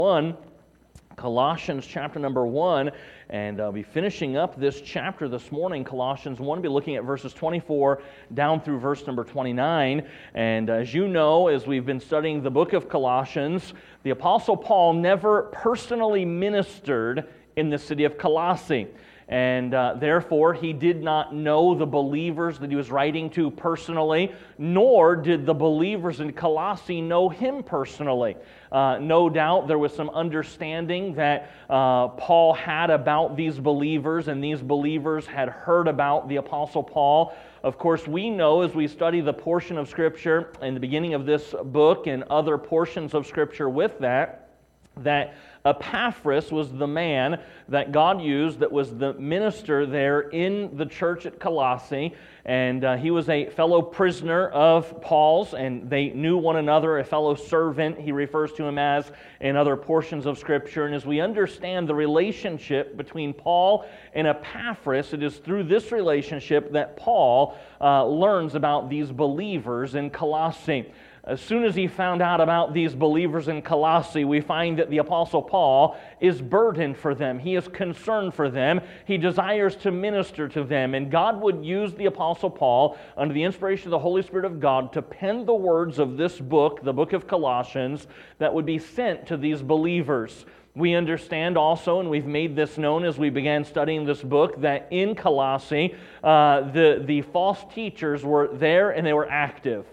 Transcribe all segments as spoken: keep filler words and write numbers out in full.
one, Colossians chapter number one, and I'll be finishing up this chapter this morning, Colossians one. I'll be looking at verses twenty-four down through verse number twenty-nine. And as you know, as we've been studying the book of Colossians, the Apostle Paul never personally ministered in the city of Colossae. And uh, therefore, he did not know the believers that he was writing to personally, nor did the believers in Colossae know him personally. Uh, no doubt there was some understanding that uh, Paul had about these believers, and these believers had heard about the Apostle Paul. Of course, we know as we study the portion of Scripture in the beginning of this book and other portions of Scripture with that, that Epaphras was the man that God used that was the minister there in the church at Colossae, and uh, he was a fellow prisoner of Paul's, and they knew one another, a fellow servant, he refers to him as in other portions of Scripture. And as we understand the relationship between Paul and Epaphras, it is through this relationship that Paul uh, learns about these believers in Colossae. As soon as he found out about these believers in Colossae, we find that the Apostle Paul is burdened for them. He is concerned for them. He desires to minister to them. And God would use the Apostle Paul, under the inspiration of the Holy Spirit of God, to pen the words of this book, the book of Colossians, that would be sent to these believers. We understand also, and we've made this known as we began studying this book, that in Colossae, uh, the, the false teachers were there and they were active.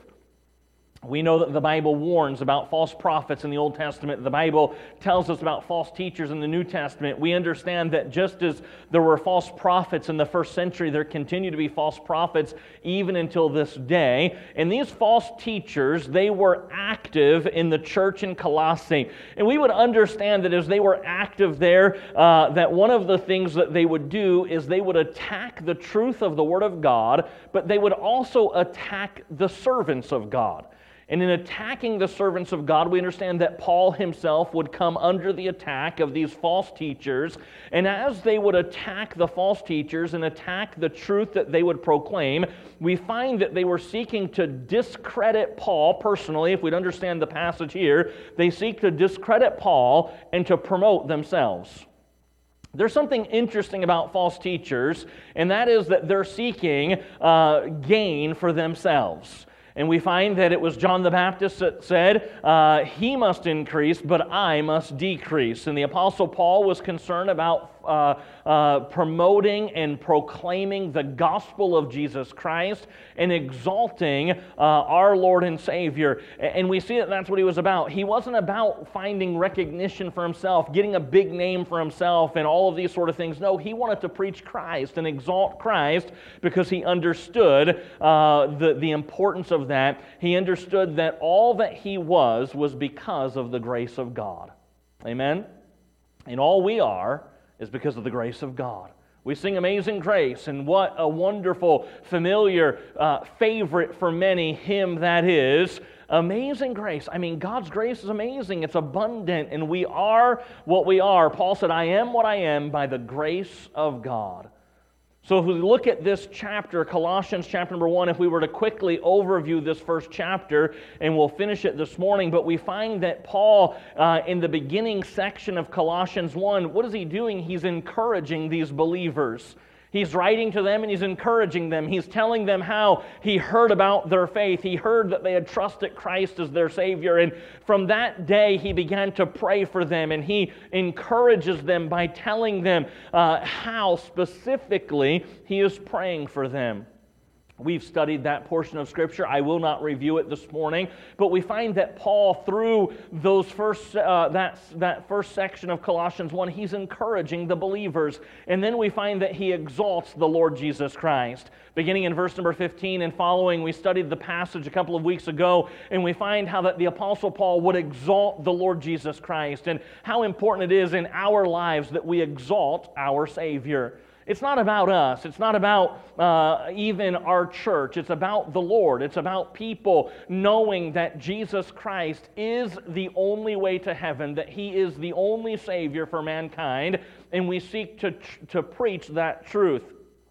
We know that the Bible warns about false prophets in the Old Testament. The Bible tells us about false teachers in the New Testament. We understand that just as there were false prophets in the first century, there continue to be false prophets even until this day. And these false teachers, they were active in the church in Colossae. And we would understand that as they were active there, uh, that one of the things that they would do is they would attack the truth of the Word of God, but they would also attack the servants of God. And in attacking the servants of God, we understand that Paul himself would come under the attack of these false teachers. And as they would attack the false teachers and attack the truth that they would proclaim, we find that they were seeking to discredit Paul personally. If we'd understand the passage here, they seek to discredit Paul and to promote themselves. There's something interesting about false teachers, and that is that they're seeking uh, gain for themselves. And we find that it was John the Baptist that said, uh, he must increase, but I must decrease. And the Apostle Paul was concerned about uh, uh, promoting and proclaiming the gospel of Jesus Christ and exalting uh, our Lord and Savior. And we see that that's what he was about. He wasn't about finding recognition for himself, getting a big name for himself and all of these sort of things. No, he wanted to preach Christ and exalt Christ because he understood uh, the, the importance of that. He understood that all that he was was because of the grace of God. Amen? And all we are is because of the grace of God. We sing Amazing Grace, and what a wonderful, familiar, uh, favorite for many hymn that is. Amazing grace. I mean, God's grace is amazing. It's abundant, and we are what we are. Paul said, I am what I am by the grace of God. So if we look at this chapter, Colossians chapter number one, if we were to quickly overview this first chapter, and we'll finish it this morning, but we find that Paul, uh, in the beginning section of Colossians one, what is he doing? He's encouraging these believers. He's writing to them and he's encouraging them. He's telling them how he heard about their faith. He heard that they had trusted Christ as their Savior. And from that day, he began to pray for them. And he encourages them by telling them uh, how specifically he is praying for them. We've studied that portion of Scripture. I will not review it this morning, but we find that Paul, through those first uh, that that first section of Colossians one, he's encouraging the believers, and then we find that he exalts the Lord Jesus Christ. Beginning in verse number fifteen and following, we studied the passage a couple of weeks ago, and we find how that the Apostle Paul would exalt the Lord Jesus Christ, and how important it is in our lives that we exalt our Savior. It's not about us. It's not about uh, even our church. It's about the Lord. It's about people knowing that Jesus Christ is the only way to heaven, that He is the only Savior for mankind, and we seek to, to preach that truth.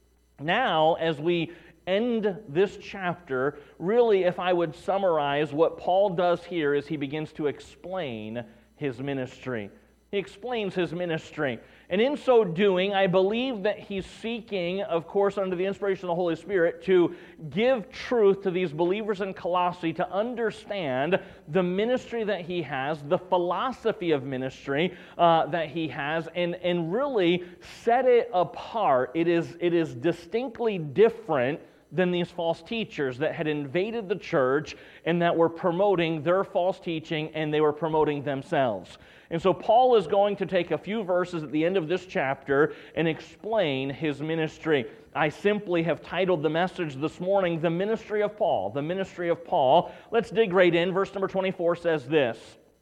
Now, as we end this chapter, really, if I would summarize what Paul does here is he begins to explain his ministry. He explains his ministry. And in so doing, I believe that he's seeking, of course, under the inspiration of the Holy Spirit, to give truth to these believers in Colossae to understand the ministry that he has, the philosophy of ministry uh, that he has, and, and really set it apart. It is, it is distinctly different than these false teachers that had invaded the church and that were promoting their false teaching, and they were promoting themselves. And so Paul is going to take a few verses at the end of this chapter and explain his ministry. I simply have titled the message this morning, The Ministry of Paul. The Ministry of Paul. Let's dig right in. Verse number twenty-four says this,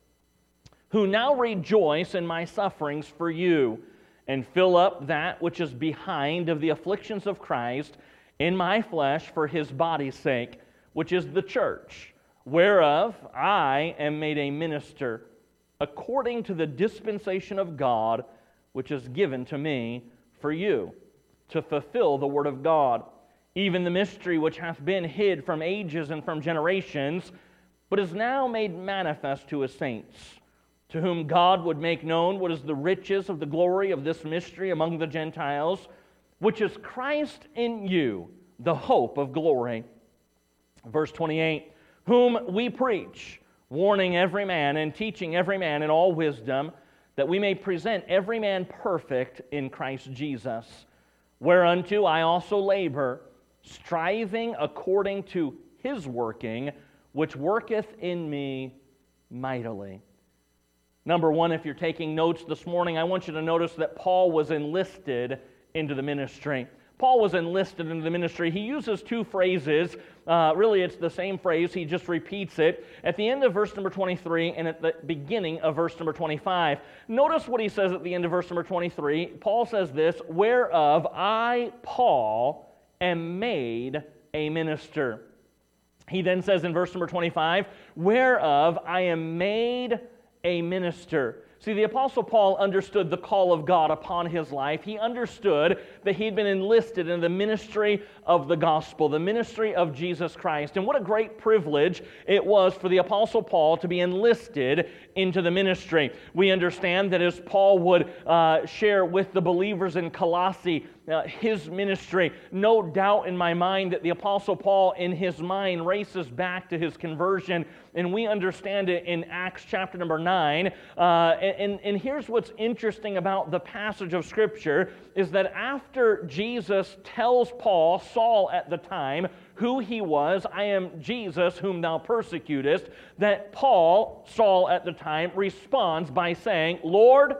"Who now rejoice in my sufferings for you, and fill up that which is behind of the afflictions of Christ in my flesh for his body's sake, which is the church, whereof I am made a minister, according to the dispensation of God, which is given to me for you, to fulfill the word of God, even the mystery which hath been hid from ages and from generations, but is now made manifest to his saints, to whom God would make known what is the riches of the glory of this mystery among the Gentiles, which is Christ in you, the hope of glory." Verse twenty-eight, "Whom we preach, warning every man and teaching every man in all wisdom, that we may present every man perfect in Christ Jesus. Whereunto I also labor, striving according to his working, which worketh in me mightily." Number one, if you're taking notes this morning, I want you to notice that Paul was enlisted into the ministry. Paul was enlisted into the ministry. He uses two phrases. Uh, really, it's the same phrase. He just repeats it at the end of verse number twenty-three and at the beginning of verse number twenty-five. Notice what he says at the end of verse number twenty-three. Paul says this, "Whereof I, Paul, am made a minister." He then says in verse number twenty-five, "Whereof I am made a minister." See, the Apostle Paul understood the call of God upon his life. He understood that he'd been enlisted in the ministry of the gospel, the ministry of Jesus Christ. And what a great privilege it was for the Apostle Paul to be enlisted into the ministry. We understand that as Paul would uh, share with the believers in Colossae uh, his ministry, no doubt in my mind that the Apostle Paul in his mind races back to his conversion, and we understand it in Acts chapter number nine. Uh, and, and here's what's interesting about the passage of Scripture is that after Jesus tells Paul, Saul at the time, who he was, "I am Jesus whom thou persecutest," that Paul, Saul at the time, responds by saying, "Lord,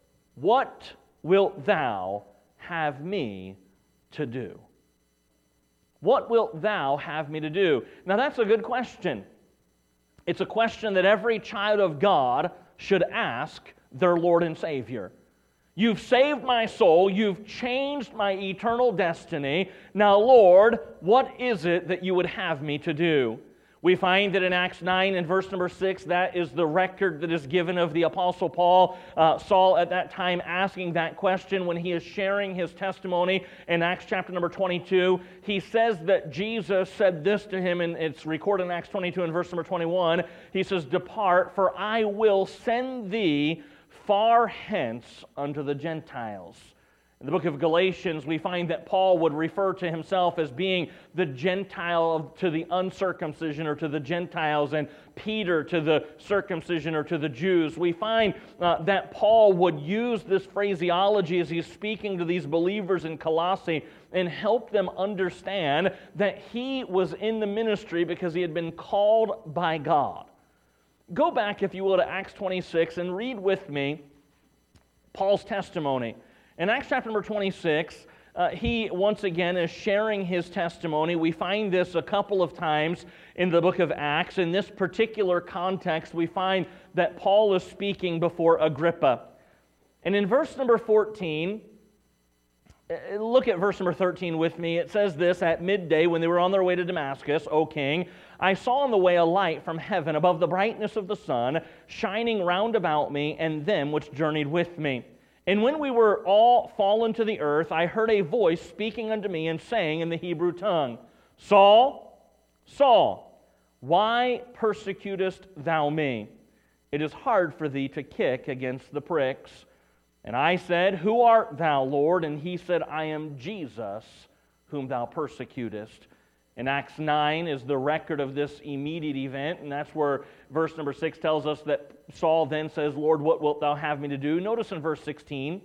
what wilt thou have me to do?" What wilt thou have me to do? Now that's a good question. It's a question that every child of God should ask their Lord and Savior. You've saved my soul. You've changed my eternal destiny. Now, Lord, what is it that you would have me to do? We find that in Acts nine and verse number six, that is the record that is given of the Apostle Paul, uh, Saul at that time asking that question when he is sharing his testimony in Acts chapter number twenty-two. He says that Jesus said this to him, and it's recorded in Acts twenty-two and verse number twenty-one. He says, "Depart, for I will send thee far hence unto the Gentiles." In the book of Galatians, we find that Paul would refer to himself as being the Gentile to the uncircumcision or to the Gentiles, and Peter to the circumcision or to the Jews. We find uh, that Paul would use this phraseology as he's speaking to these believers in Colossae and help them understand that he was in the ministry because he had been called by God. Go back, if you will, to Acts twenty-six and read with me Paul's testimony. In Acts chapter number twenty-six, uh, he once again is sharing his testimony. We find this a couple of times in the book of Acts. In this particular context, we find that Paul is speaking before Agrippa. And in verse number fourteen, look at verse number thirteen with me. It says this, "At midday, when they were on their way to Damascus, O king, I saw on the way a light from heaven above the brightness of the sun, shining round about me and them which journeyed with me. And when we were all fallen to the earth, I heard a voice speaking unto me and saying in the Hebrew tongue, Saul, Saul, why persecutest thou me? it is hard for thee to kick against the pricks. And I said, Who art thou, Lord? And he said, I am Jesus, whom thou persecutest. In Acts nine is the record of this immediate event, and that's where verse number six tells us that Saul then says, Lord, what wilt thou have me to do? Notice in verse sixteen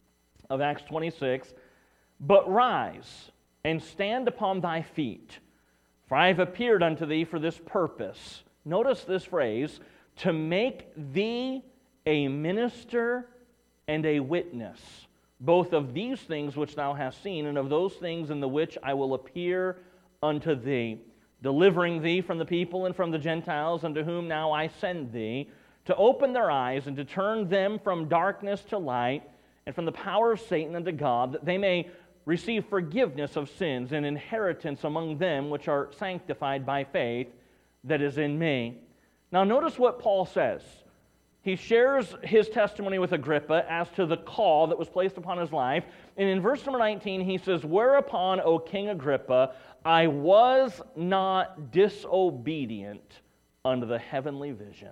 of Acts twenty-six, But rise and stand upon thy feet, for I have appeared unto thee for this purpose. Notice this phrase, to make thee a minister and a witness, both of these things which thou hast seen, and of those things in the which I will appear unto thee, delivering thee from the people and from the Gentiles, unto whom now I send thee, to open their eyes and to turn them from darkness to light, and from the power of Satan unto God, that they may receive forgiveness of sins and inheritance among them which are sanctified by faith that is in me. Now notice what Paul says. He shares his testimony with Agrippa as to the call that was placed upon his life. And in verse number nineteen, he says, Whereupon, O King Agrippa, I was not disobedient unto the heavenly vision.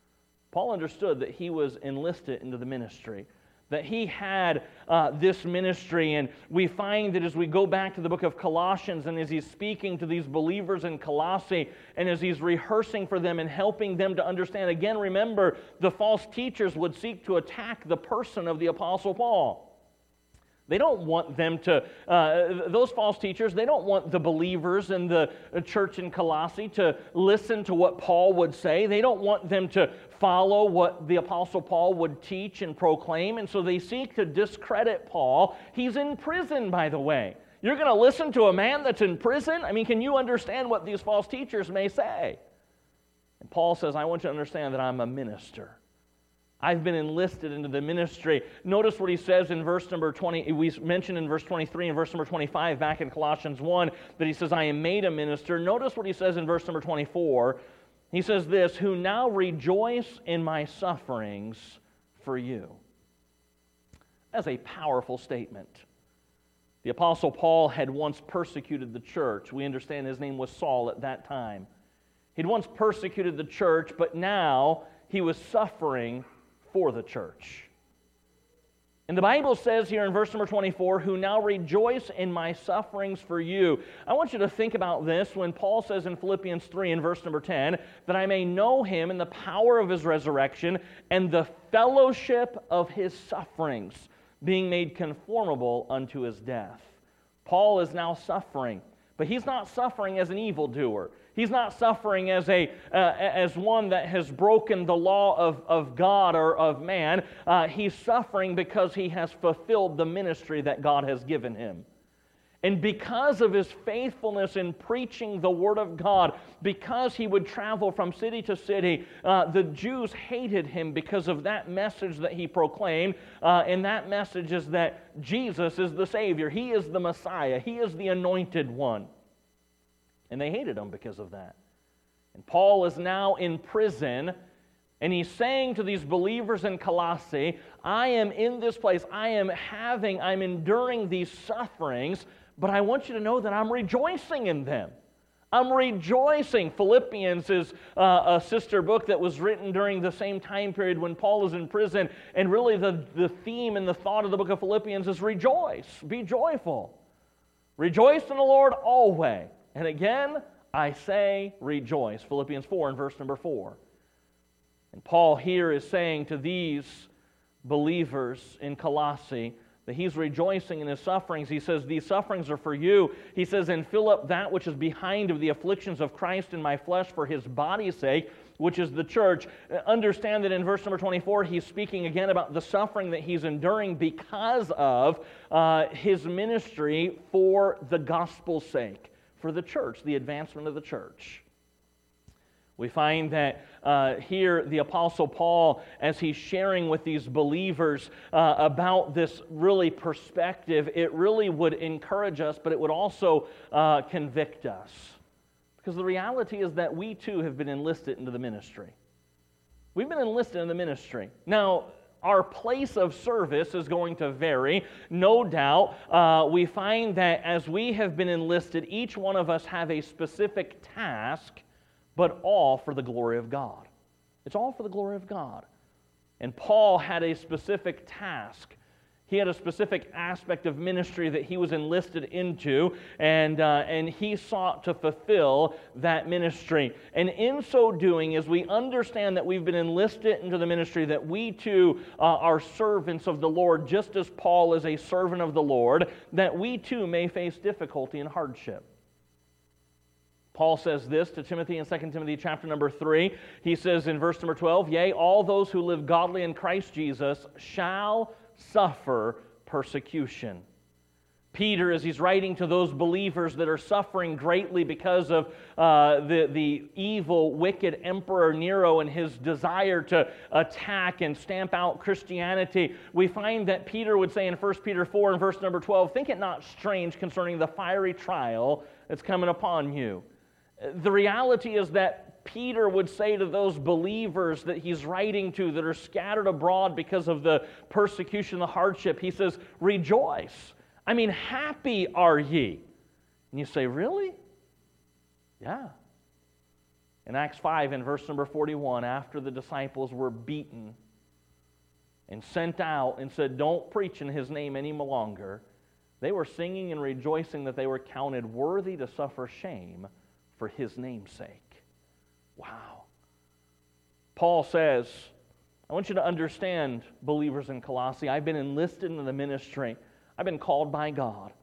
Paul understood that he was enlisted into the ministry, that he had uh, this ministry, and we find that as we go back to the book of Colossians, and as he's speaking to these believers in Colossae, and as he's rehearsing for them and helping them to understand, again, remember, the false teachers would seek to attack the person of the Apostle Paul. They don't want them to, uh, those false teachers, they don't want the believers in the church in Colossae to listen to what Paul would say. They don't want them to follow what the Apostle Paul would teach and proclaim, and so they seek to discredit Paul. He's in prison, by the way. You're going to listen to a man that's in prison? I mean, can you understand what these false teachers may say? And Paul says, I want you to understand that I'm a minister. I've been enlisted into the ministry. Notice what he says in verse number twenty. We mentioned in verse twenty-three and verse number twenty-five back in Colossians one that he says, I am made a minister. Notice what he says in verse number twenty-four. He says this, who now rejoice in my sufferings for you. That's a powerful statement. The Apostle Paul had once persecuted the church. We understand his name was Saul at that time. He'd once persecuted the church, but now he was suffering for the church. And the Bible says here in verse number twenty-four, who now rejoice in my sufferings for you. I want you to think about this when Paul says in Philippians three in verse number ten, that I may know him in the power of his resurrection and the fellowship of his sufferings, being made conformable unto his death. Paul is now suffering, but he's not suffering as an evildoer. He's not suffering as a uh, as one that has broken the law of, of God or of man. Uh, he's suffering because he has fulfilled the ministry that God has given him. And because of his faithfulness in preaching the Word of God, because he would travel from city to city, uh, the Jews hated him because of that message that he proclaimed. Uh, and that message is that Jesus is the Savior. He is the Messiah. He is the Anointed One. And they hated him because of that. And Paul is now in prison, and he's saying to these believers in Colossae, I am in this place, I am having, I'm enduring these sufferings, but I want you to know that I'm rejoicing in them. I'm rejoicing. Philippians is uh, a sister book that was written during the same time period when Paul was in prison, and really the, the theme and the thought of the book of Philippians is rejoice, be joyful. Rejoice in the Lord always. And again, I say rejoice. Philippians four and verse number four. And Paul here is saying to these believers in Colossae that he's rejoicing in his sufferings. He says, these sufferings are for you. He says, and fill up that which is behind of the afflictions of Christ in my flesh for his body's sake, which is the church. Understand that in verse number twenty-four, he's speaking again about the suffering that he's enduring because of uh, his ministry for the gospel's sake. For the church, the advancement of the church. We find that uh, here the Apostle Paul, as he's sharing with these believers uh, about this really perspective, it really would encourage us, but it would also uh, convict us. Because the reality is that we too have been enlisted into the ministry. We've been enlisted in the ministry. Now, our place of service is going to vary, no doubt. Uh, we find that as we have been enlisted, each one of us have a specific task, but all for the glory of God. It's all for the glory of God. And Paul had a specific task. He had a specific aspect of ministry that he was enlisted into, and, uh, and he sought to fulfill that ministry. And in so doing, as we understand that we've been enlisted into the ministry, that we too uh, are servants of the Lord, just as Paul is a servant of the Lord, that we too may face difficulty and hardship. Paul says this to Timothy in Second Timothy chapter number three. He says in verse number twelve, "Yea, all those who live godly in Christ Jesus shall suffer persecution." Peter, as he's writing to those believers that are suffering greatly because of uh, the, the evil, wicked Emperor Nero and his desire to attack and stamp out Christianity, we find that Peter would say in First Peter four and verse number twelve, "Think it not strange concerning the fiery trial that's coming upon you." The reality is that Peter would say to those believers that he's writing to that are scattered abroad because of the persecution, the hardship, he says, rejoice. I mean, happy are ye. And you say, really? Yeah. In Acts five, in verse number forty-one, after the disciples were beaten and sent out and said, don't preach in his name any longer, they were singing and rejoicing that they were counted worthy to suffer shame for his name's sake. Wow. Paul says, I want you to understand, believers in Colossae, I've been enlisted into the ministry. I've been called by God.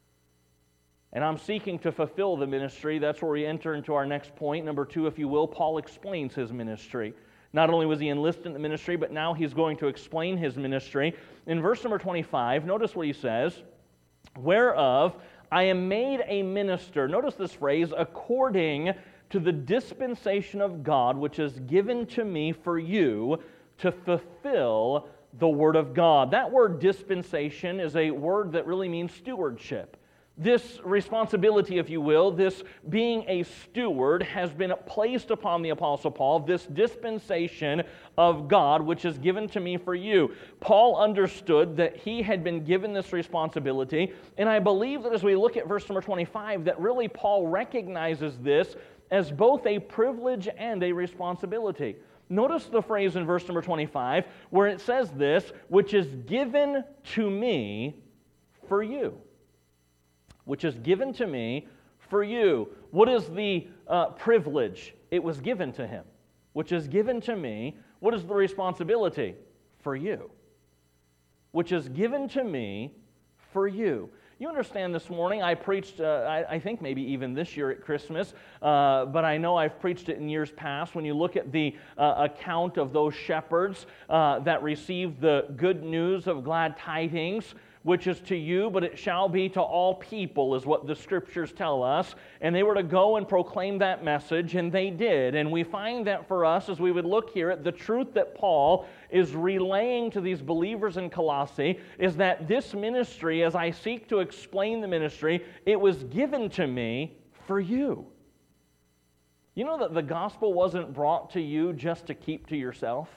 And I'm seeking to fulfill the ministry. That's where we enter into our next point. Number two, if you will, Paul explains his ministry. Not only was he enlisted in the ministry, but now he's going to explain his ministry. In verse number twenty-five, notice what he says, whereof I am made a minister, notice this phrase, according to the dispensation of God, which is given to me for you to fulfill the word of God. That word dispensation is a word that really means stewardship. This responsibility, if you will, this being a steward has been placed upon the Apostle Paul, this dispensation of God which is given to me for you. Paul understood that he had been given this responsibility, and I believe that as we look at verse number twenty-five, that really Paul recognizes this as both a privilege and a responsibility. Notice the phrase in verse number twenty-five where it says this, which is given to me for you. Which is given to me for you. What is the uh, privilege? It was given to him. Which is given to me. What is the responsibility? For you. Which is given to me for you. You understand this morning, I preached, uh, I, I think maybe even this year at Christmas, uh, but I know I've preached it in years past. When you look at the uh, account of those shepherds uh, that received the good news of glad tidings, which is to you, but it shall be to all people, is what the Scriptures tell us. And they were to go and proclaim that message, and they did. And we find that for us, as we would look here at the truth that Paul is relaying to these believers in Colossae, is that this ministry, as I seek to explain the ministry, it was given to me for you. You know that the gospel wasn't brought to you just to keep to yourself?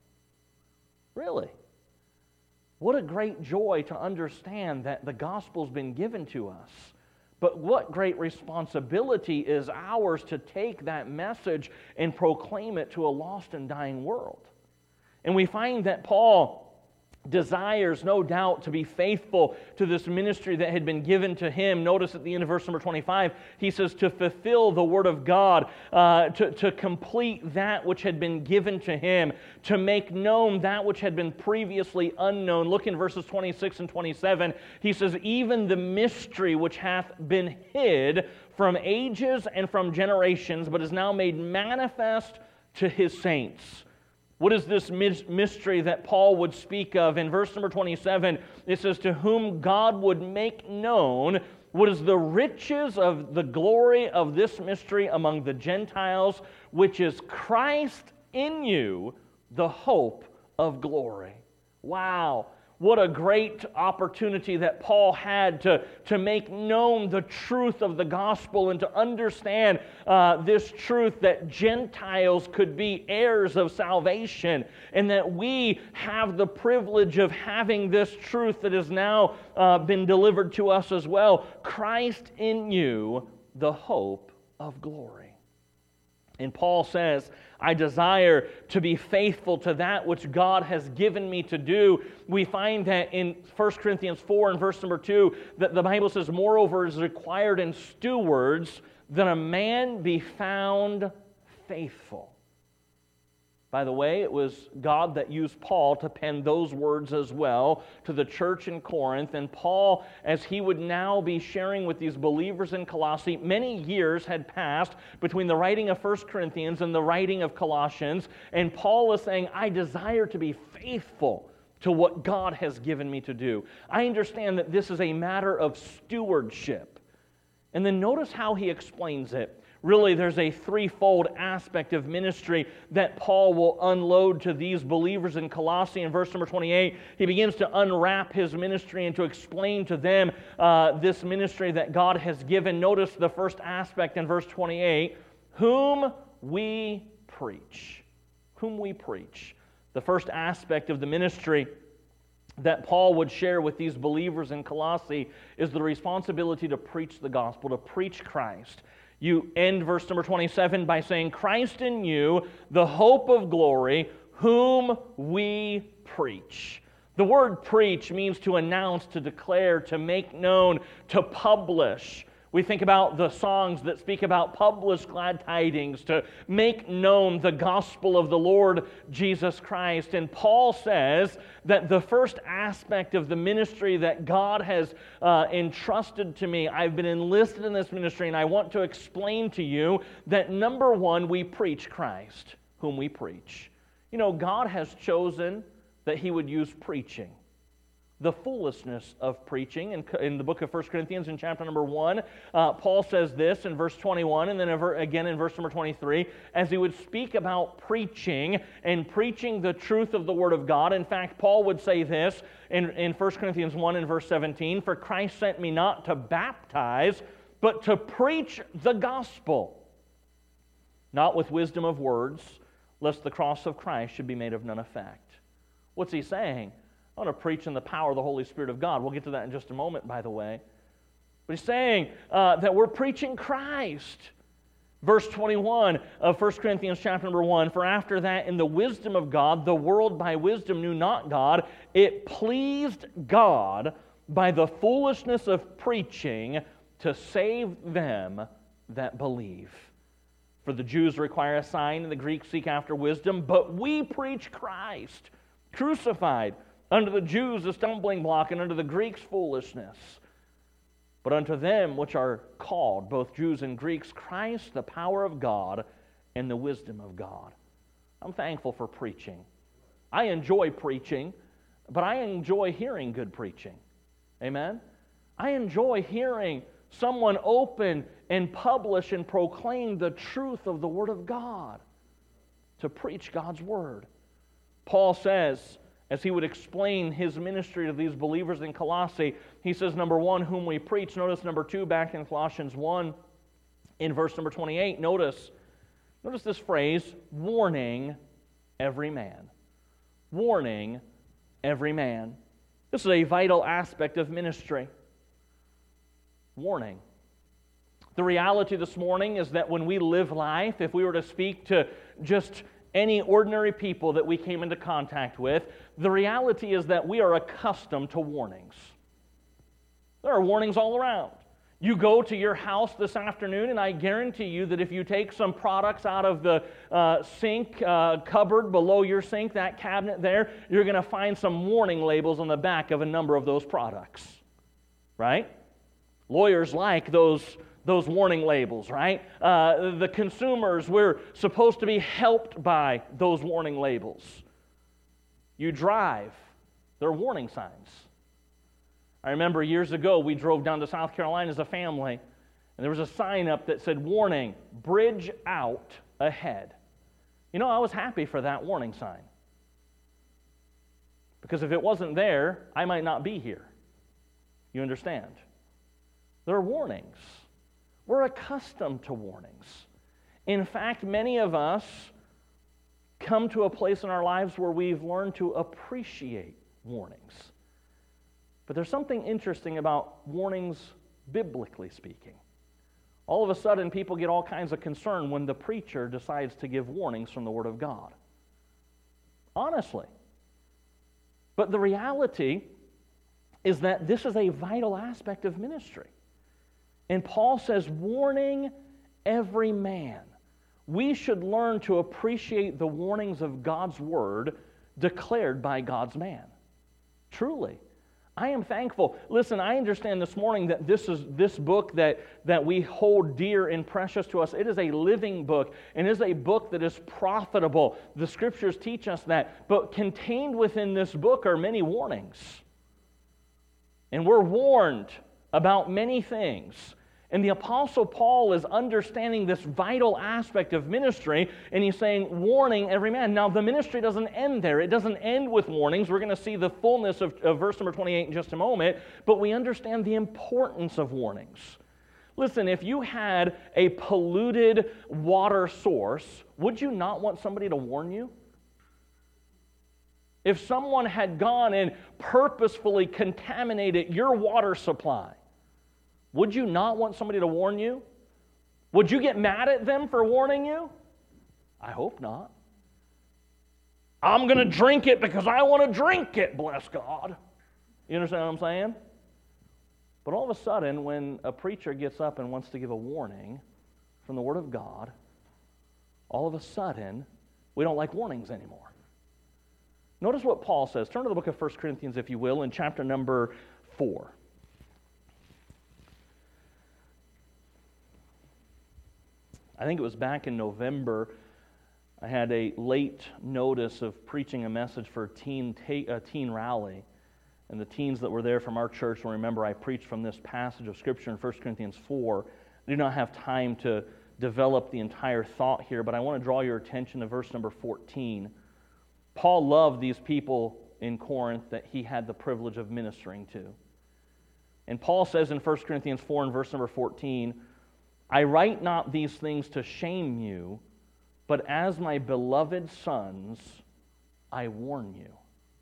Really? What a great joy to understand that the gospel's been given to us. But what great responsibility is ours to take that message and proclaim it to a lost and dying world. And we find that Paul desires, no doubt, to be faithful to this ministry that had been given to him. Notice at the end of verse number twenty-five, he says to fulfill the word of God, uh, to, to complete that which had been given to him, to make known that which had been previously unknown. Look in verses twenty-six and twenty-seven. He says, even the mystery which hath been hid from ages and from generations, but is now made manifest to his saints. What is this mystery that Paul would speak of? In verse number twenty-seven, it says, to whom God would make known what is the riches of the glory of this mystery among the Gentiles, which is Christ in you, the hope of glory. Wow. What a great opportunity that Paul had to, to make known the truth of the gospel and to understand uh, this truth that Gentiles could be heirs of salvation and that we have the privilege of having this truth that has now uh, been delivered to us as well. Christ in you, the hope of glory. And Paul says, I desire to be faithful to that which God has given me to do. We find that in First Corinthians four and verse number two, that the Bible says, moreover, it is required in stewards that a man be found faithful. By the way, it was God that used Paul to pen those words as well to the church in Corinth. And Paul, as he would now be sharing with these believers in Colossae, many years had passed between the writing of First Corinthians and the writing of Colossians. And Paul is saying, I desire to be faithful to what God has given me to do. I understand that this is a matter of stewardship. And then notice how he explains it. Really, there's a threefold aspect of ministry that Paul will unload to these believers in Colossae. In verse number twenty-eight, he begins to unwrap his ministry and to explain to them uh, this ministry that God has given. Notice the first aspect in verse twenty-eight, whom we preach. Whom we preach. The first aspect of the ministry that Paul would share with these believers in Colossae is the responsibility to preach the gospel, to preach Christ. You end verse number twenty-seven by saying, Christ in you, the hope of glory, whom we preach. The word preach means to announce, to declare, to make known, to publish. We think about the songs that speak about publish glad tidings, to make known the gospel of the Lord Jesus Christ. And Paul says that the first aspect of the ministry that God has uh, entrusted to me, I've been enlisted in this ministry, and I want to explain to you that number one, we preach Christ, whom we preach. You know, God has chosen that He would use preaching. The foolishness of preaching. In, in the book of First Corinthians in chapter number one, uh, Paul says this in verse twenty-one, and then again in verse number twenty-three, as he would speak about preaching and preaching the truth of the Word of God. In fact, Paul would say this in, in First Corinthians one and verse seventeen, for Christ sent me not to baptize, but to preach the gospel, not with wisdom of words, lest the cross of Christ should be made of none effect. What's he saying? I want to preach in the power of the Holy Spirit of God. We'll get to that in just a moment, by the way. But he's saying uh, that we're preaching Christ. Verse twenty-one of First Corinthians chapter number one, for after that, in the wisdom of God, the world by wisdom knew not God. It pleased God by the foolishness of preaching to save them that believe. For the Jews require a sign, and the Greeks seek after wisdom, but we preach Christ, crucified, unto the Jews a stumbling block, and unto the Greeks foolishness. But unto them which are called, both Jews and Greeks, Christ, the power of God and the wisdom of God. I'm thankful for preaching. I enjoy preaching, but I enjoy hearing good preaching. Amen? I enjoy hearing someone open and publish and proclaim the truth of the Word of God, to preach God's Word. Paul says, as he would explain his ministry to these believers in Colossae, he says, number one, whom we preach. Notice number two, back in Colossians one, in verse number twenty-eight, notice, notice this phrase, warning every man. Warning every man. This is a vital aspect of ministry. Warning. The reality this morning is that when we live life, if we were to speak to just any ordinary people that we came into contact with, the reality is that we are accustomed to warnings. There are warnings all around. You go to your house this afternoon, and I guarantee you that if you take some products out of the uh, sink uh, cupboard below your sink, that cabinet there, you're going to find some warning labels on the back of a number of those products. Right? Lawyers like those Those warning labels, right? Uh, the consumers, we're supposed to be helped by those warning labels. You drive, there are warning signs. I remember years ago, we drove down to South Carolina as a family, and there was a sign up that said, warning, bridge out ahead. You know, I was happy for that warning sign. Because if it wasn't there, I might not be here. You understand? There are warnings. We're accustomed to warnings. In fact, many of us come to a place in our lives where we've learned to appreciate warnings. But there's something interesting about warnings, biblically speaking. All of a sudden, people get all kinds of concern when the preacher decides to give warnings from the Word of God. Honestly. But the reality is that this is a vital aspect of ministry. And Paul says, warning every man. We should learn to appreciate the warnings of God's Word declared by God's man. Truly. I am thankful. Listen, I understand this morning that this is this book that, that we hold dear and precious to us. It is a living book, and it is a book that is profitable. The Scriptures teach us that. But contained within this book are many warnings. And we're warned about many things. And the Apostle Paul is understanding this vital aspect of ministry, and he's saying, warning every man. Now, the ministry doesn't end there. It doesn't end with warnings. We're going to see the fullness of, of verse number twenty-eight in just a moment, but we understand the importance of warnings. Listen, if you had a polluted water source, would you not want somebody to warn you? If someone had gone and purposefully contaminated your water supply, would you not want somebody to warn you? Would you get mad at them for warning you? I hope not. I'm going to drink it because I want to drink it, bless God. You understand what I'm saying? But all of a sudden, when a preacher gets up and wants to give a warning from the Word of God, all of a sudden, we don't like warnings anymore. Notice what Paul says. Turn to the book of First Corinthians, if you will, in chapter number four. I think it was back in November, I had a late notice of preaching a message for a teen, ta- a teen rally. And the teens that were there from our church will remember I preached from this passage of Scripture in First Corinthians four. I do not have time to develop the entire thought here, but I want to draw your attention to verse number fourteen. Paul loved these people in Corinth that he had the privilege of ministering to. And Paul says in First Corinthians four and verse number fourteen, I write not these things to shame you, but as my beloved sons, I warn you.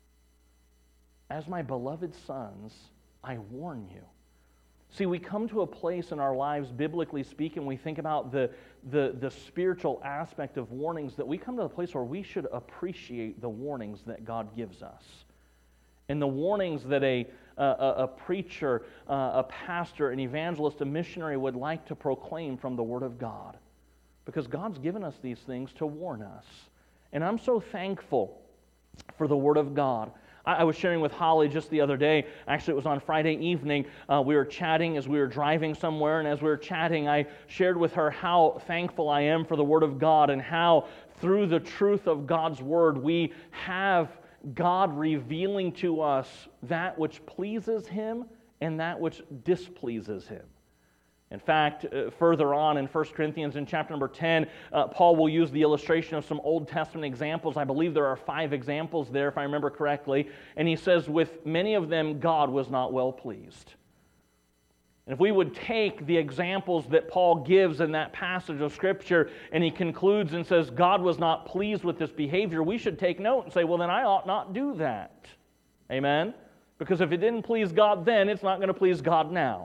As my beloved sons, I warn you. See, we come to a place in our lives, biblically speaking, we think about the, the, the spiritual aspect of warnings, that we come to a place where we should appreciate the warnings that God gives us. And the warnings that a, a, a preacher, a pastor, an evangelist, a missionary would like to proclaim from the Word of God. Because God's given us these things to warn us. And I'm so thankful for the Word of God. I, I was sharing with Holly just the other day, actually it was on Friday evening, uh, we were chatting as we were driving somewhere, and as we were chatting, I shared with her how thankful I am for the Word of God, and how through the truth of God's Word we have God revealing to us that which pleases Him and that which displeases Him. In fact, uh, further on in First Corinthians in chapter number ten, uh, Paul will use the illustration of some Old Testament examples. I believe there are five examples there, if I remember correctly. And he says, with many of them, God was not well pleased. And if we would take the examples that Paul gives in that passage of Scripture, and he concludes and says, God was not pleased with this behavior, we should take note and say, well, then I ought not do that. Amen? Because if it didn't please God then, it's not going to please God now.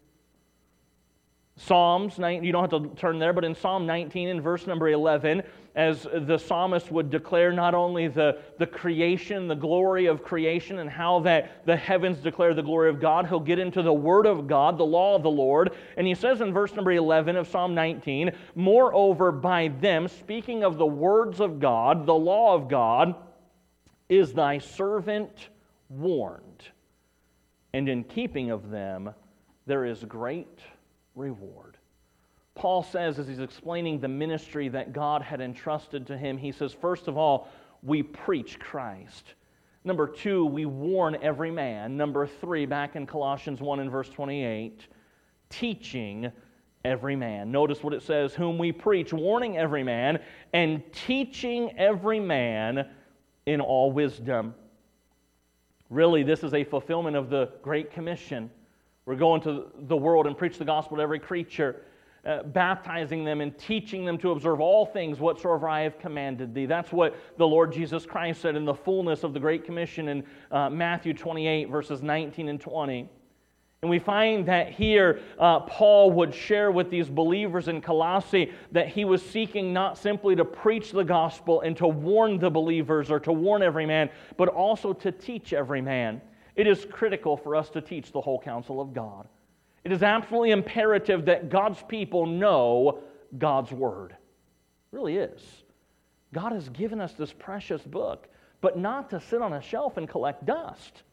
Psalms, you don't have to turn there, but in Psalm nineteen in verse number eleven, as the psalmist would declare not only the, the creation, the glory of creation, and how that the heavens declare the glory of God, he'll get into the Word of God, the law of the Lord, and he says in verse number eleven of Psalm nineteen, moreover by them, speaking of the words of God, the law of God, is thy servant warned, and in keeping of them there is great reward. Paul says, as he's explaining the ministry that God had entrusted to him, he says, first of all, we preach Christ. Number two, we warn every man. Number three, back in Colossians one and verse twenty-eight, teaching every man. Notice what it says, whom we preach, warning every man, and teaching every man in all wisdom. Really, this is a fulfillment of the Great Commission. We're going to the world and preach the gospel to every creature, uh, baptizing them and teaching them to observe all things whatsoever I have commanded thee. That's what the Lord Jesus Christ said in the fullness of the Great Commission in uh, Matthew twenty-eight, verses nineteen and twenty. And we find that here uh, Paul would share with these believers in Colossae that he was seeking not simply to preach the gospel and to warn the believers or to warn every man, but also to teach every man. It is critical for us to teach the whole counsel of God. It is absolutely imperative that God's people know God's Word. It really is. God has given us this precious book, but not to sit on a shelf and collect dust.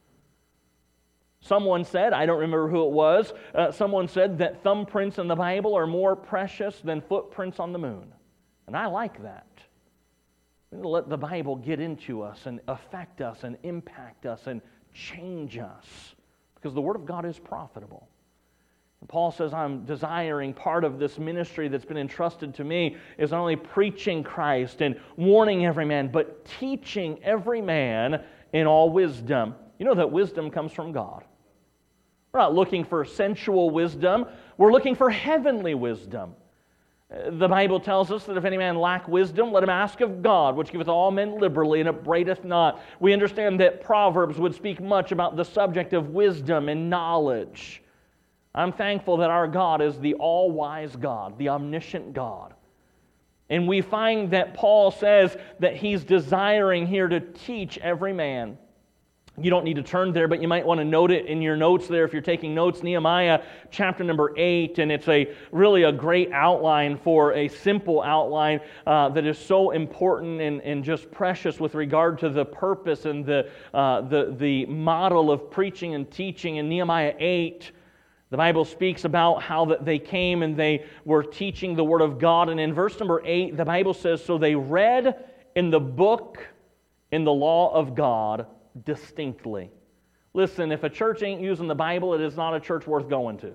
Someone said, I don't remember who it was, uh, someone said that thumbprints in the Bible are more precious than footprints on the moon. And I like that. We're going to let the Bible get into us and affect us and impact us and change us, because the Word of God is profitable. And Paul says, I'm desiring part of this ministry that's been entrusted to me is not only preaching Christ and warning every man, but teaching every man in all wisdom. You know that wisdom comes from God. We're not looking for sensual wisdom. We're looking for heavenly wisdom. The Bible tells us that if any man lack wisdom, let him ask of God, which giveth all men liberally and upbraideth not. We understand that Proverbs would speak much about the subject of wisdom and knowledge. I'm thankful that our God is the all-wise God, the omniscient God. And we find that Paul says that he's desiring here to teach every man. You don't need to turn there, but you might want to note it in your notes there if you're taking notes. Nehemiah chapter number eight, and it's a really a great outline for a simple outline uh, that is so important and, and just precious with regard to the purpose and the, uh, the, the model of preaching and teaching. In Nehemiah eight, the Bible speaks about how that they came and they were teaching the Word of God. And in verse number eight, the Bible says, so they read in the book, in the law of God, distinctly. Listen, if a church ain't using the Bible, it is not a church worth going to.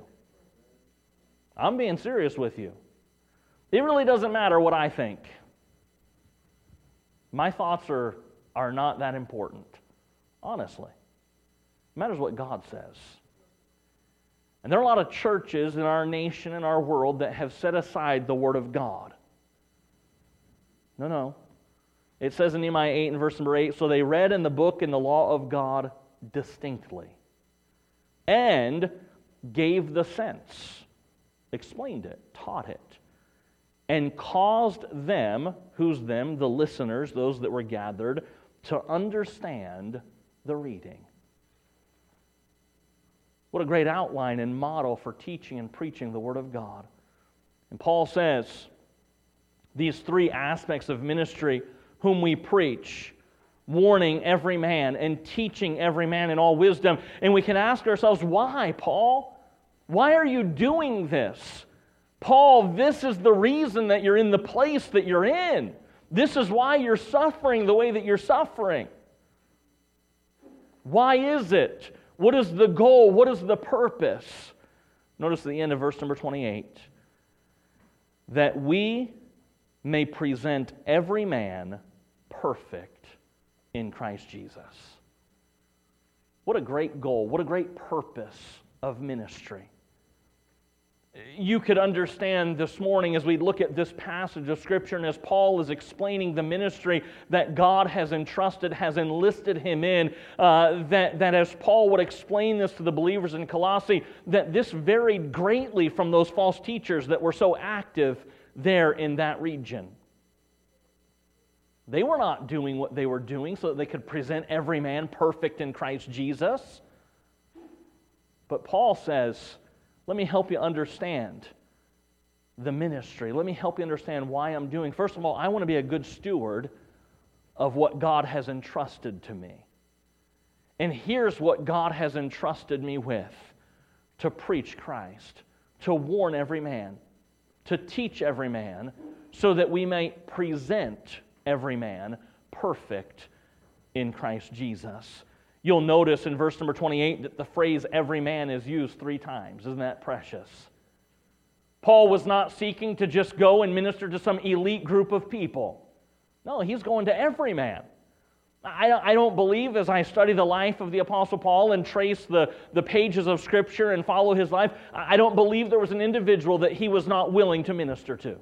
I'm being serious with you. It really doesn't matter what I think. My thoughts are, are not that important, honestly. It matters what God says. And there are a lot of churches in our nation and our world that have set aside the Word of God. No, no. It says in Nehemiah eight and verse number eight, so they read in the book in the law of God distinctly and gave the sense, explained it, taught it, and caused them, who's them, the listeners, those that were gathered, to understand the reading. What a great outline and model for teaching and preaching the Word of God. And Paul says these three aspects of ministry whom we preach, warning every man and teaching every man in all wisdom. And we can ask ourselves, why, Paul? Why are you doing this? Paul, this is the reason that you're in the place that you're in. This is why you're suffering the way that you're suffering. Why is it? What is the goal? What is the purpose? Notice the end of verse number twenty-eight. That we may present every man perfect in Christ Jesus. What a great goal. What a great purpose of ministry. You could understand this morning as we look at this passage of Scripture and as Paul is explaining the ministry that God has entrusted, has enlisted him in, uh, that, that as Paul would explain this to the believers in Colossae, that this varied greatly from those false teachers that were so active there in that region. They were not doing what they were doing so that they could present every man perfect in Christ Jesus. But Paul says, let me help you understand the ministry. Let me help you understand why I'm doing. First of all, I want to be a good steward of what God has entrusted to me. And here's what God has entrusted me with: to preach Christ, to warn every man, to teach every man, so that we may present every man perfect in Christ Jesus. You'll notice in verse number twenty-eight that the phrase every man is used three times. Isn't that precious? Paul was not seeking to just go and minister to some elite group of people. No, he's going to every man. I, I don't believe, as I study the life of the Apostle Paul and trace the, the pages of Scripture and follow his life, I don't believe there was an individual that he was not willing to minister to.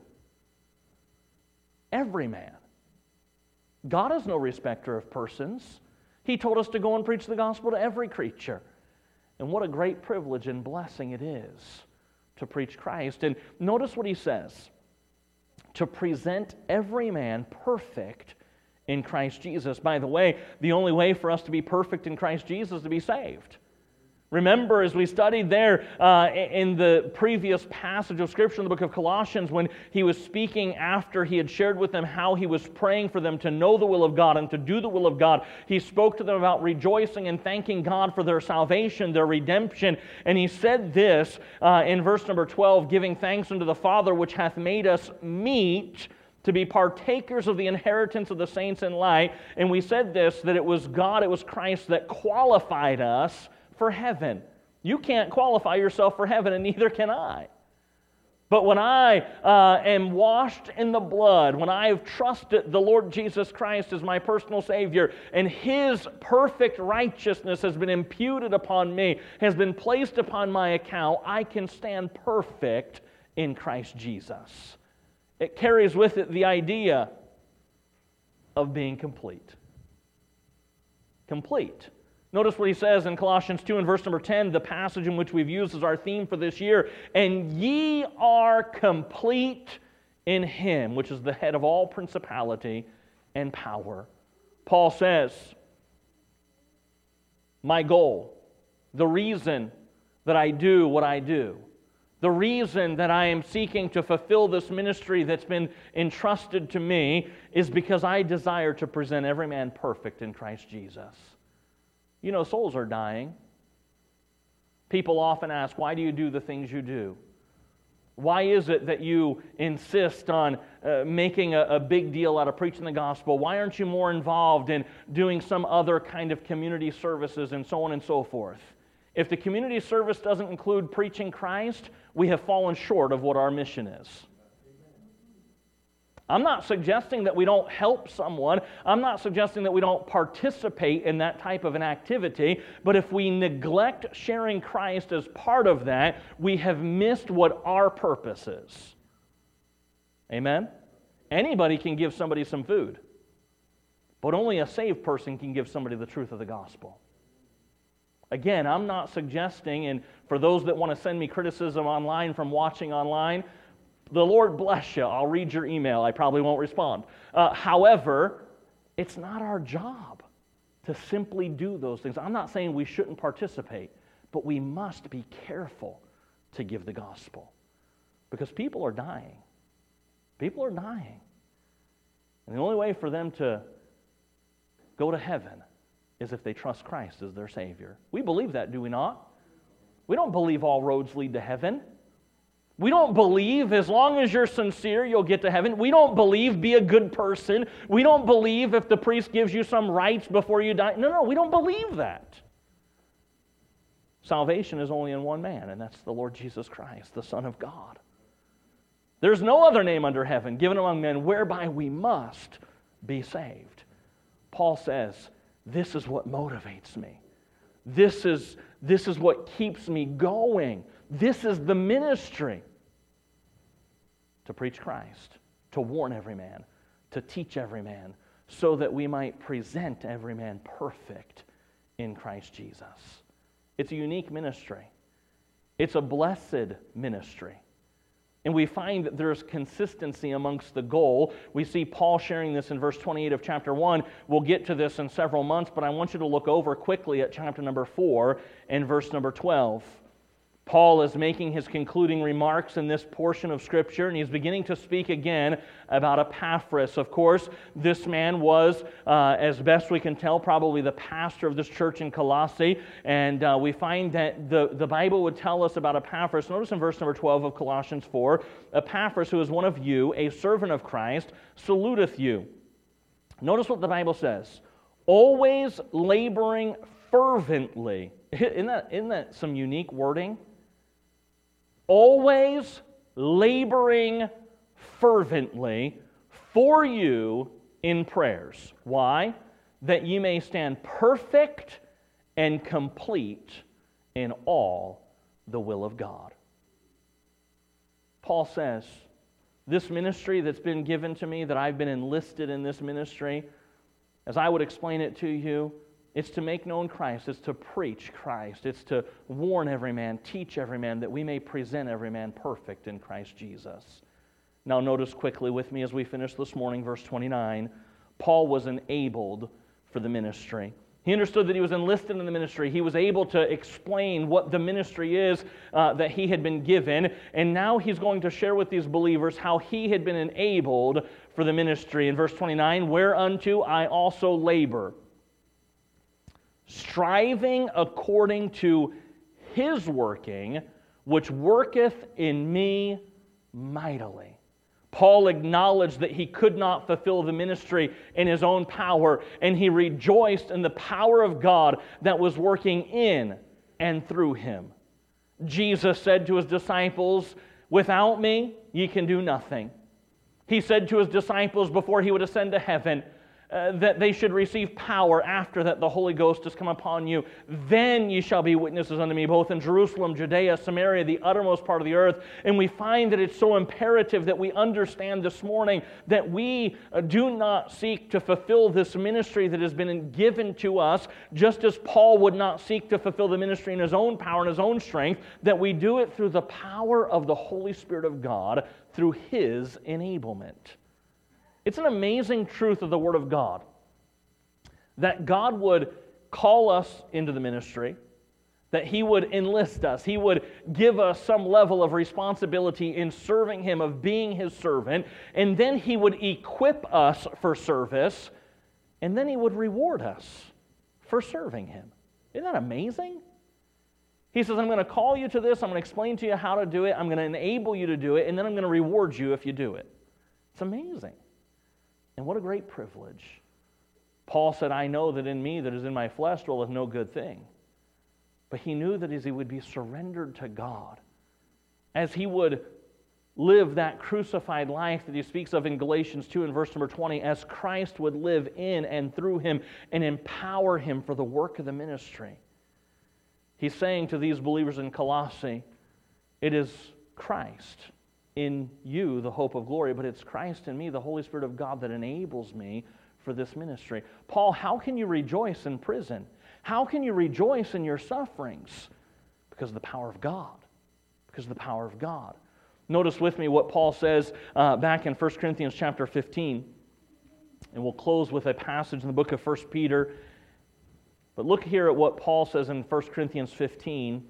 Every man. God is no respecter of persons. He told us to go and preach the gospel to every creature. And what a great privilege and blessing it is to preach Christ. And notice what he says, to present every man perfect in Christ Jesus. By the way, the only way for us to be perfect in Christ Jesus is to be saved. Remember, as we studied there uh, in the previous passage of Scripture in the book of Colossians, when he was speaking after he had shared with them how he was praying for them to know the will of God and to do the will of God, he spoke to them about rejoicing and thanking God for their salvation, their redemption. And he said this uh, in verse number twelve, giving thanks unto the Father which hath made us meet to be partakers of the inheritance of the saints in light. And we said this, that it was God, it was Christ that qualified us for heaven. You can't qualify yourself for heaven, and neither can I. But when I uh, am washed in the blood, when I have trusted the Lord Jesus Christ as my personal Savior, and His perfect righteousness has been imputed upon me, has been placed upon my account, I can stand perfect in Christ Jesus. It carries with it the idea of being complete. Complete. Notice what he says in Colossians two and verse number ten, the passage in which we've used as our theme for this year. And ye are complete in Him, which is the head of all principality and power. Paul says, my goal, the reason that I do what I do, the reason that I am seeking to fulfill this ministry that's been entrusted to me is because I desire to present every man perfect in Christ Jesus. You know, souls are dying. People often ask, why do you do the things you do? Why is it that you insist on uh, making a, a big deal out of preaching the gospel? Why aren't you more involved in doing some other kind of community services and so on and so forth? If the community service doesn't include preaching Christ, we have fallen short of what our mission is. I'm not suggesting that we don't help someone. I'm not suggesting that we don't participate in that type of an activity. But if we neglect sharing Christ as part of that, we have missed what our purpose is. Amen? Anybody can give somebody some food, but only a saved person can give somebody the truth of the gospel. Again, I'm not suggesting, and for those that want to send me criticism online from watching online, the Lord bless you. I'll read your email. I probably won't respond. Uh, however, it's not our job to simply do those things. I'm not saying we shouldn't participate, but we must be careful to give the gospel because people are dying. People are dying. And the only way for them to go to heaven is if they trust Christ as their Savior. We believe that, do we not? We don't believe all roads lead to heaven. We don't believe as long as you're sincere, you'll get to heaven. We don't believe be a good person. We don't believe if the priest gives you some rights before you die. No, no, we don't believe that. Salvation is only in one man, and that's the Lord Jesus Christ, the Son of God. There's no other name under heaven given among men whereby we must be saved. Paul says, this is what motivates me. This is, this is what keeps me going. This is the ministry. To preach Christ, to warn every man, to teach every man, so that we might present every man perfect in Christ Jesus. It's a unique ministry. It's a blessed ministry. And we find that there's consistency amongst the goal. We see Paul sharing this in verse twenty-eight of chapter one. We'll get to this in several months, but I want you to look over quickly at chapter number four and verse number twelve. Paul is making his concluding remarks in this portion of Scripture, and he's beginning to speak again about Epaphras. Of course, this man was, uh, as best we can tell, probably the pastor of this church in Colossae, and uh, we find that the, the Bible would tell us about Epaphras. Notice in verse number twelve of Colossians four, Epaphras, who is one of you, a servant of Christ, saluteth you. Notice what the Bible says. Always laboring fervently. Isn't that, isn't that some unique wording? Always laboring fervently for you in prayers. Why? That ye may stand perfect and complete in all the will of God. Paul says, this ministry that's been given to me, that I've been enlisted in this ministry, as I would explain it to you, It's to make known Christ. It's to preach Christ. It's to warn every man, teach every man, that we may present every man perfect in Christ Jesus. Now notice quickly with me as we finish this morning, verse twenty-nine, Paul was enabled for the ministry. He understood that he was enlisted in the ministry. He was able to explain what the ministry is uh, that he had been given, and now he's going to share with these believers how he had been enabled for the ministry. In verse twenty-nine, whereunto I also labor, striving according to His working, which worketh in me mightily. Paul acknowledged that he could not fulfill the ministry in his own power, and he rejoiced in the power of God that was working in and through him. Jesus said to his disciples, "Without me, ye can do nothing." He said to his disciples before he would ascend to heaven, Uh, that they should receive power after that the Holy Ghost has come upon you. Then ye shall be witnesses unto me, both in Jerusalem, Judea, Samaria, the uttermost part of the earth. And we find that it's so imperative that we understand this morning that we uh, do not seek to fulfill this ministry that has been given to us, just as Paul would not seek to fulfill the ministry in his own power and his own strength, that we do it through the power of the Holy Spirit of God, through His enablement. It's an amazing truth of the Word of God that God would call us into the ministry, that He would enlist us, He would give us some level of responsibility in serving Him, of being His servant, and then He would equip us for service, and then He would reward us for serving Him. Isn't that amazing? He says, I'm going to call you to this, I'm going to explain to you how to do it, I'm going to enable you to do it, and then I'm going to reward you if you do it. It's amazing. And what a great privilege. Paul said, I know that in me that is in my flesh dwelleth no good thing. But he knew that as he would be surrendered to God, as he would live that crucified life that he speaks of in Galatians two and verse number twenty, as Christ would live in and through him and empower him for the work of the ministry. He's saying to these believers in Colossae, it is Christ in you, the hope of glory, but it's Christ in me, the Holy Spirit of God, that enables me for this ministry. Paul, how can you rejoice in prison? How can you rejoice in your sufferings? Because of the power of God. Because of the power of God. Notice with me what Paul says uh, back in First Corinthians chapter fifteen. And we'll close with a passage in the book of First Peter. But look here at what Paul says in First Corinthians fifteen.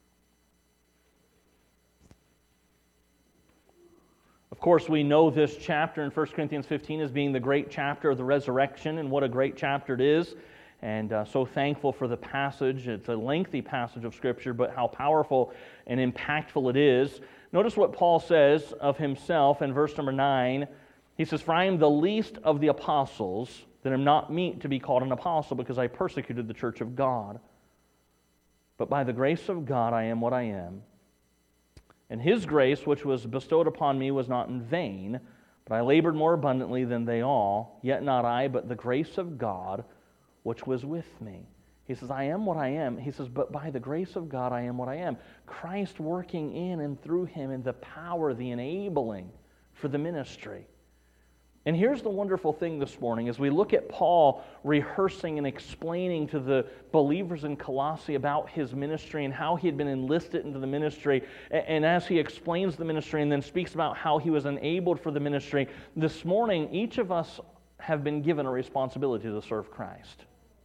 Of course, we know this chapter in First Corinthians fifteen as being the great chapter of the resurrection, and what a great chapter it is. And uh, so thankful for the passage. It's a lengthy passage of Scripture, but how powerful and impactful it is. Notice what Paul says of himself in verse number nine. He says, "For I am the least of the apostles, that am not meet to be called an apostle, because I persecuted the church of God. But by the grace of God I am what I am. And His grace, which was bestowed upon me, was not in vain, but I labored more abundantly than they all, yet not I, but the grace of God, which was with me." He says, I am what I am. He says, but by the grace of God, I am what I am. Christ working in and through him, and the power, the enabling for the ministry. And here's the wonderful thing this morning, as we look at Paul rehearsing and explaining to the believers in Colossae about his ministry and how he had been enlisted into the ministry, and as he explains the ministry and then speaks about how he was enabled for the ministry, this morning each of us have been given a responsibility to serve Christ.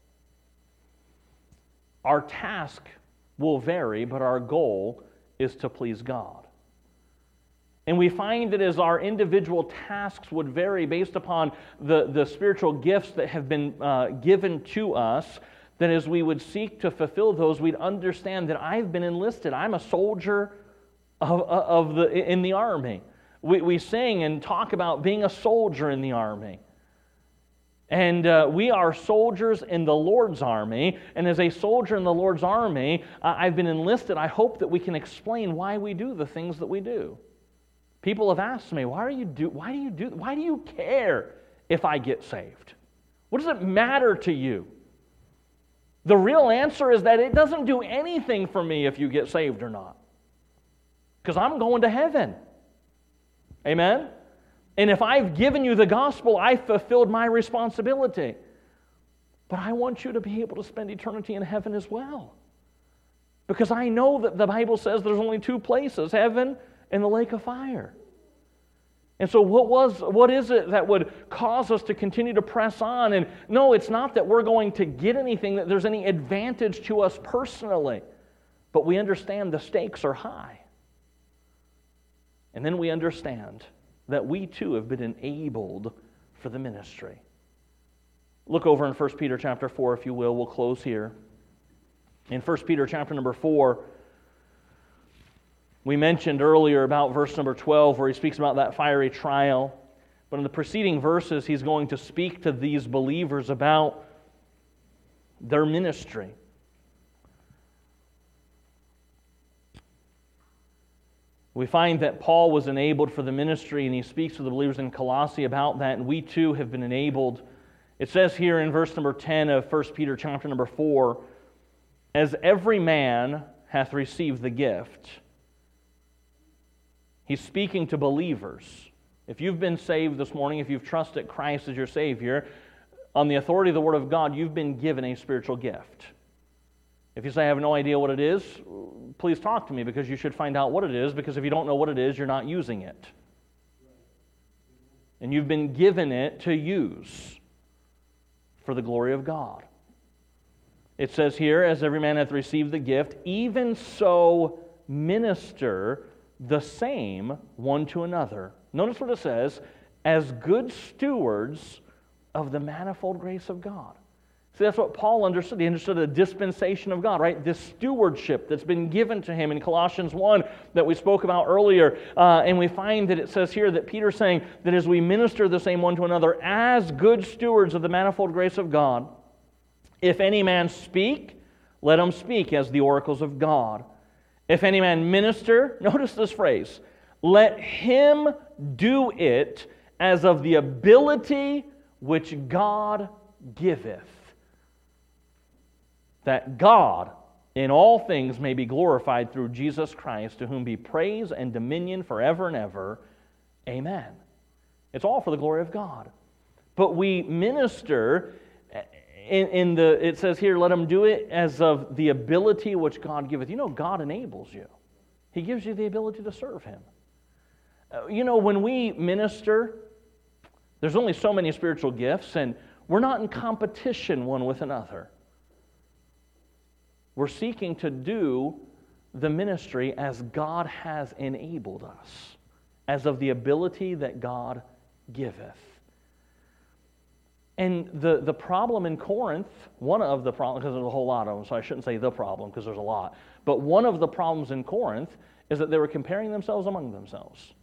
Our task will vary, but our goal is to please God. And we find that as our individual tasks would vary based upon the, the spiritual gifts that have been uh, given to us, that as we would seek to fulfill those, we'd understand that I've been enlisted. I'm a soldier of, of the, in the army. We, we sing and talk about being a soldier in the army. And uh, we are soldiers in the Lord's army. And as a soldier in the Lord's army, uh, I've been enlisted. I hope that we can explain why we do the things that we do. People have asked me, why are you do why do you do why do you care if I get saved? What does it matter to you? The real answer is that it doesn't do anything for me if you get saved or not. Because I'm going to heaven. Amen? And if I've given you the gospel, I've fulfilled my responsibility. but I want you to be able to spend eternity in heaven as well. Because I know that the Bible says there's only two places, heaven and the lake of fire. And so what was, what is it that would cause us to continue to press on? And no, it's not that we're going to get anything, that there's any advantage to us personally. But we understand the stakes are high. And then we understand that we too have been enabled for the ministry. Look over in First Peter chapter four, if you will. We'll close here. In First Peter chapter number four, we mentioned earlier about verse number twelve, where he speaks about that fiery trial. But in the preceding verses, he's going to speak to these believers about their ministry. We find that Paul was enabled for the ministry, and he speaks to the believers in Colossae about that, and we too have been enabled. It says here in verse number ten of First Peter chapter number four, as every man hath received the gift. He's speaking to believers. If you've been saved this morning, if you've trusted Christ as your Savior, on the authority of the Word of God, you've been given a spiritual gift. If you say, I have no idea what it is, please talk to me, because you should find out what it is, because if you don't know what it is, you're not using it. And you've been given it to use for the glory of God. It says here, as every man hath received the gift, even so minister the same one to another. Notice what it says, as good stewards of the manifold grace of God. See, that's what Paul understood. He understood the dispensation of God, right? This stewardship that's been given to him in Colossians one that we spoke about earlier. Uh, and we find that it says here that Peter's saying that as we minister the same one to another as good stewards of the manifold grace of God, if any man speak, let him speak as the oracles of God. If any man minister, notice this phrase, let him do it as of the ability which God giveth, that God in all things may be glorified through Jesus Christ, to whom be praise and dominion forever and ever. Amen. It's all for the glory of God. But we minister in, in the, it says here, let him do it as of the ability which God giveth. You know, God enables you. He gives you the ability to serve Him. Uh, you know, when we minister, there's only so many spiritual gifts, and we're not in competition one with another. We're seeking to do the ministry as God has enabled us, as of the ability that God giveth. And the, the problem in Corinth, one of the problems, because there's a whole lot of them, so I shouldn't say the problem, because there's a lot, but one of the problems in Corinth is that they were comparing themselves among themselves.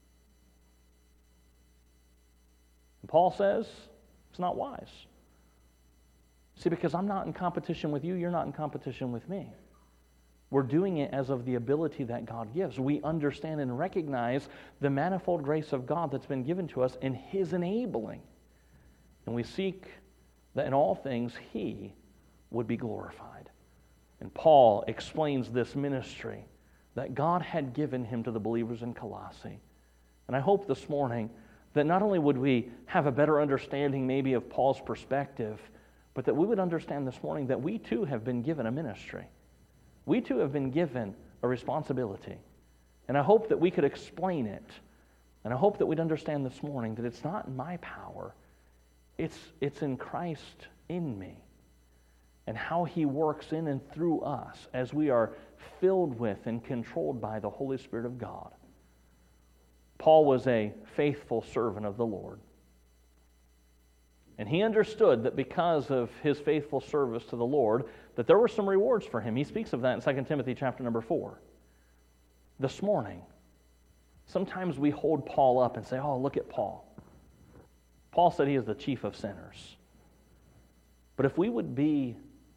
And Paul says, it's not wise. See, because I'm not in competition with you, you're not in competition with me. We're doing it as of the ability that God gives. We understand and recognize the manifold grace of God that's been given to us in His enabling. And we seek that in all things He would be glorified. And Paul explains this ministry that God had given him to the believers in Colossae. And I hope this morning that not only would we have a better understanding maybe of Paul's perspective, but that we would understand this morning that we too have been given a ministry. We too have been given a responsibility. And I hope that we could explain it. And I hope that we'd understand this morning that it's not in my power. It's, it's in Christ in me. And how He works in and through us as we are filled with and controlled by the Holy Spirit of God. Paul was a faithful servant of the Lord. And he understood that because of his faithful service to the Lord, that there were some rewards for him. He speaks of that in Second Timothy chapter number four. This morning, sometimes we hold Paul up and say, oh, look at Paul. Paul said he is the chief of sinners. But if we would be,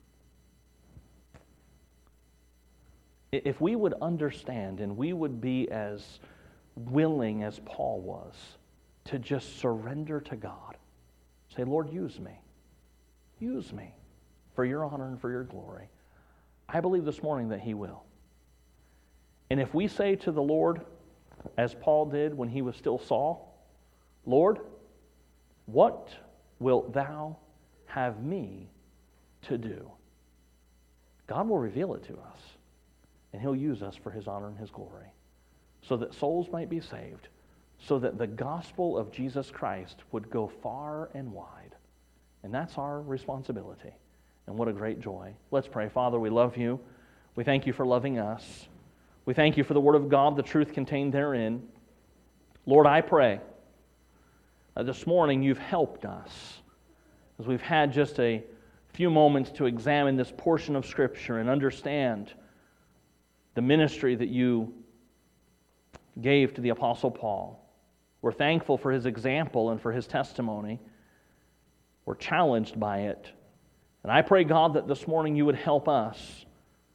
if we would understand and we would be as willing as Paul was to just surrender to God, say, Lord, use me. Use me for your honor and for your glory. I believe this morning that He will. And if we say to the Lord, as Paul did when he was still Saul, Lord, what wilt thou have me to do, God will reveal it to us, and He'll use us for His honor and His glory, so that souls might be saved, so that the gospel of Jesus Christ would go far and wide. And that's our responsibility. And what a great joy. Let's pray. Father, we love You. We thank You for loving us. We thank You for the Word of God, the truth contained therein. Lord, I pray that this morning You've helped us as we've had just a few moments to examine this portion of Scripture and understand the ministry that You gave to the Apostle Paul. We're thankful for his example and for his testimony. We're challenged by it. And I pray, God, that this morning You would help us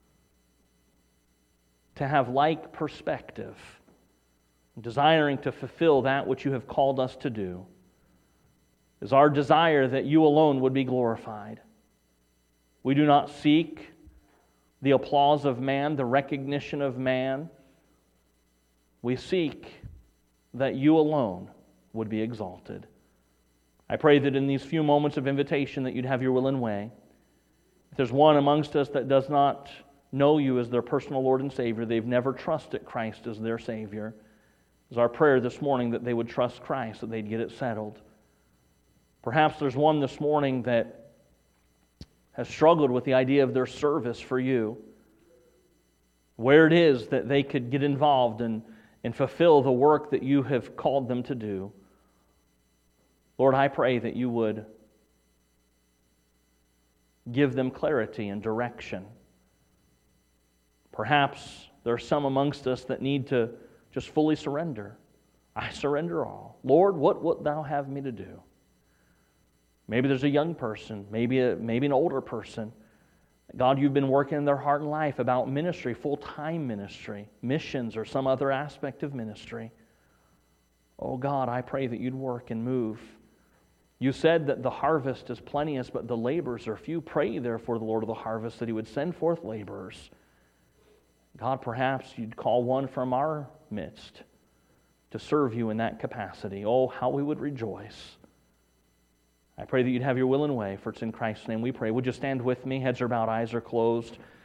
to have like perspective, desiring to fulfill that which You have called us to do. It is our desire that You alone would be glorified. We do not seek the applause of man, the recognition of man. We seek that You alone would be exalted. I pray that in these few moments of invitation that You'd have Your will and way. If there's one amongst us that does not know You as their personal Lord and Savior, they've never trusted Christ as their Savior, it's our prayer this morning that they would trust Christ, that they'd get it settled. Perhaps there's one this morning that has struggled with the idea of their service for You, where it is that they could get involved and, and fulfill the work that You have called them to do. Lord, I pray that You would give them clarity and direction. Perhaps there are some amongst us that need to just fully surrender. I surrender all. Lord, what wilt Thou have me to do? Maybe there's a young person, maybe a, maybe an older person. God, You've been working in their heart and life about ministry, full-time ministry, missions, or some other aspect of ministry. Oh God, I pray that You'd work and move. You said that the harvest is plenteous, but the laborers are few. Pray therefore the Lord of the harvest that He would send forth laborers. God, perhaps You'd call one from our midst to serve You in that capacity. Oh, how we would rejoice. I pray that You'd have Your will and way, for it's in Christ's name we pray. Would you stand with me? Heads are bowed, eyes are closed.